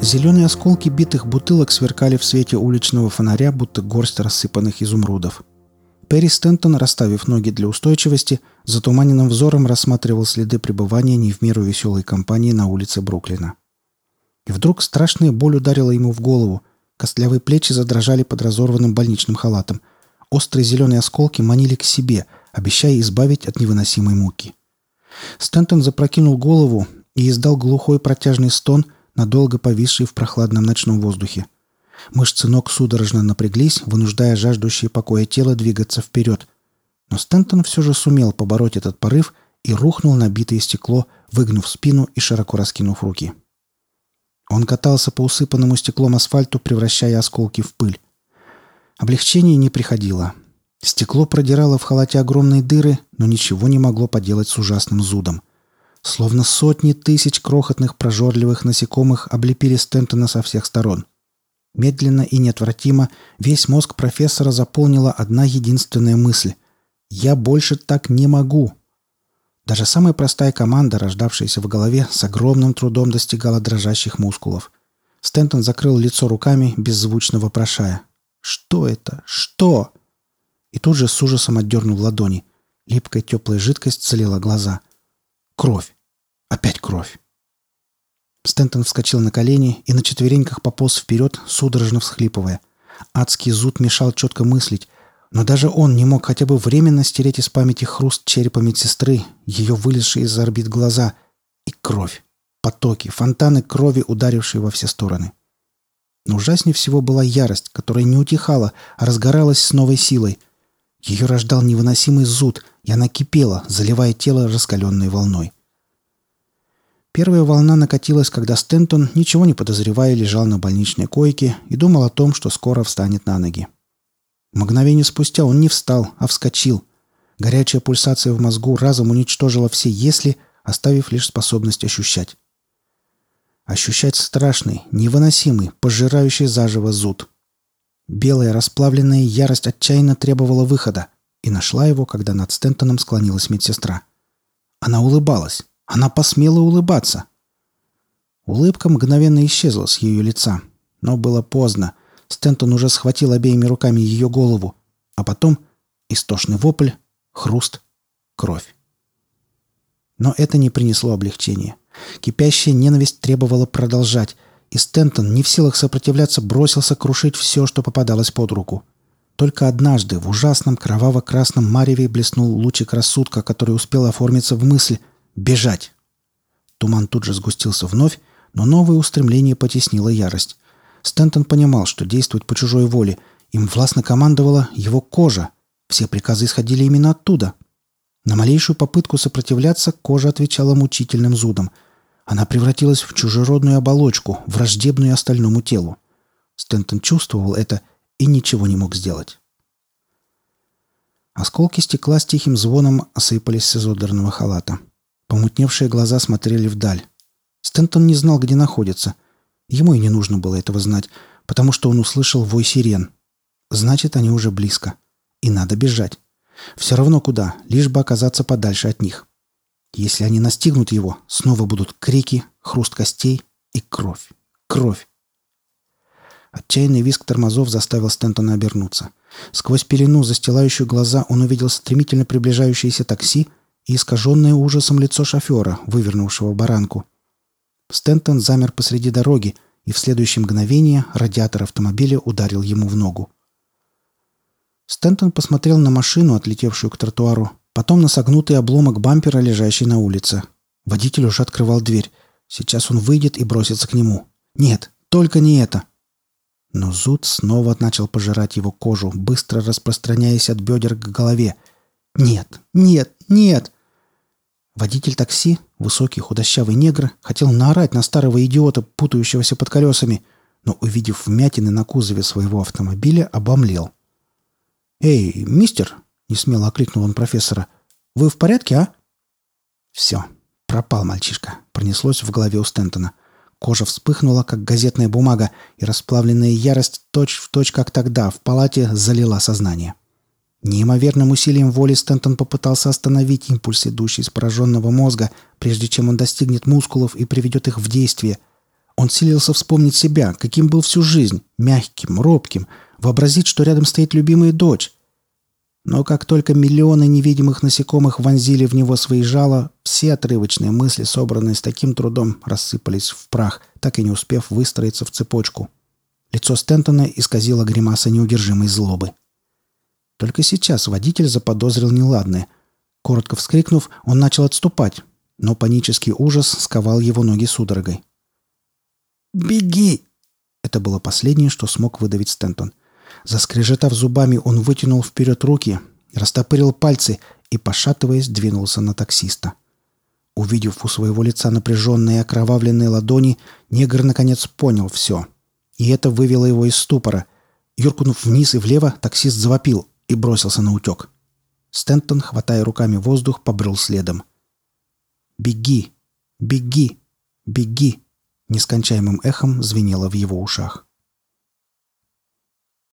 Зеленые осколки битых бутылок сверкали в свете уличного фонаря, будто горсть рассыпанных изумрудов. Перри Стентон, расставив ноги для устойчивости, затуманенным взором рассматривал следы пребывания не в меру веселой компании на улице Бруклина. И вдруг страшная боль ударила ему в голову. Костлявые плечи задрожали под разорванным больничным халатом. Острые зеленые осколки манили к себе, обещая избавить от невыносимой муки. Стентон запрокинул голову и издал глухой протяжный стон, надолго повисший в прохладном ночном воздухе. Мышцы ног судорожно напряглись, вынуждая жаждущее покоя тело двигаться вперед. Но Стентон все же сумел побороть этот порыв и рухнул на битое стекло, выгнув спину и широко раскинув руки. Он катался по усыпанному стеклом асфальту, превращая осколки в пыль. Облегчение не приходило. Стекло продирало в халате огромные дыры, но ничего не могло поделать с ужасным зудом. Словно сотни тысяч крохотных прожорливых насекомых облепили Стентона со всех сторон. Медленно и неотвратимо весь мозг профессора заполнила одна единственная мысль: «Я больше так не могу». Даже самая простая команда, рождавшаяся в голове, с огромным трудом достигала дрожащих мускулов. Стентон закрыл лицо руками, беззвучно вопрошая: «Что это? Что?» И тут же с ужасом отдернул ладони. Липкая теплая жидкость залила глаза. Кровь. Опять кровь. Стентон вскочил на колени и на четвереньках пополз вперед, судорожно всхлипывая. Адский зуд мешал четко мыслить, но даже он не мог хотя бы временно стереть из памяти хруст черепа медсестры, ее вылезшие из орбит глаза и кровь. Потоки, фонтаны крови, ударившие во все стороны. Но ужаснее всего была ярость, которая не утихала, а разгоралась с новой силой. Ее рождал невыносимый зуд, и она кипела, заливая тело раскаленной волной. Первая волна накатилась, когда Стентон, ничего не подозревая, лежал на больничной койке и думал о том, что скоро встанет на ноги. Мгновение спустя он не встал, а вскочил. Горячая пульсация в мозгу разом уничтожила все «если», оставив лишь способность ощущать. Ощущать страшный, невыносимый, пожирающий заживо зуд. Белая расплавленная ярость отчаянно требовала выхода и нашла его, когда над Стентоном склонилась медсестра. Она улыбалась. Она посмела улыбаться. Улыбка мгновенно исчезла с ее лица. Но было поздно. Стентон уже схватил обеими руками ее голову. А потом истошный вопль, хруст, кровь. Но это не принесло облегчения. Кипящая ненависть требовала продолжать, и Стентон, не в силах сопротивляться, бросился крушить все, что попадалось под руку. Только однажды в ужасном кроваво-красном мареве блеснул лучик рассудка, который успел оформиться в мысль «бежать». Туман тут же сгустился вновь, но новое устремление потеснило ярость. Стентон понимал, что действовать по чужой воле. Им властно командовала его кожа. Все приказы исходили именно оттуда. На малейшую попытку сопротивляться кожа отвечала мучительным зудом. Она превратилась в чужеродную оболочку, враждебную остальному телу. Стентон чувствовал это и ничего не мог сделать. Осколки стекла с тихим звоном осыпались с изодранного халата. Помутневшие глаза смотрели вдаль. Стентон не знал, где находится. Ему и не нужно было этого знать, потому что он услышал вой сирен. Значит, они уже близко. И надо бежать. Все равно куда, лишь бы оказаться подальше от них. Если они настигнут его, снова будут крики, хруст костей и кровь. Кровь. Отчаянный визг тормозов заставил Стентона обернуться. Сквозь пелену, застилающую глаза, он увидел стремительно приближающееся такси и искаженное ужасом лицо шофера, вывернувшего баранку. Стентон замер посреди дороги, и в следующее мгновение радиатор автомобиля ударил ему в ногу. Стентон посмотрел на машину, отлетевшую к тротуару, потом на согнутый обломок бампера, лежащий на улице. Водитель уже открывал дверь. Сейчас он выйдет и бросится к нему. Нет, только не это. Но зуд снова начал пожирать его кожу, быстро распространяясь от бедер к голове. Нет, нет, нет! Водитель такси, высокий худощавый негр, хотел наорать на старого идиота, путающегося под колесами, но, увидев вмятины на кузове своего автомобиля, обомлел. «Эй, мистер!» — несмело окликнул он профессора. «Вы в порядке, а?» «Все, пропал мальчишка», — пронеслось в голове у Стентона. Кожа вспыхнула, как газетная бумага, и расплавленная ярость точь-в-точь, как тогда, в палате залила сознание. Неимоверным усилием воли Стентон попытался остановить импульс, идущий из пораженного мозга, прежде чем он достигнет мускулов и приведет их в действие. Он силился вспомнить себя, каким был всю жизнь, мягким, робким, вообразить, что рядом стоит любимая дочь. Но как только миллионы невидимых насекомых вонзили в него свои жала, все отрывочные мысли, собранные с таким трудом, рассыпались в прах, так и не успев выстроиться в цепочку. Лицо Стентона исказило гримаса неудержимой злобы. Только сейчас водитель заподозрил неладное. Коротко вскрикнув, он начал отступать, но панический ужас сковал его ноги судорогой. «Беги!» Это было последнее, что смог выдавить Стентон. Заскрежетав зубами, он вытянул вперед руки, растопырил пальцы и, пошатываясь, двинулся на таксиста. Увидев у своего лица напряженные и окровавленные ладони, негр наконец понял все. И это вывело его из ступора. Юркнув вниз и влево, таксист завопил и бросился на утек. Стентон, хватая руками воздух, побрел следом. «Беги! Беги! Беги!» нескончаемым эхом звенело в его ушах.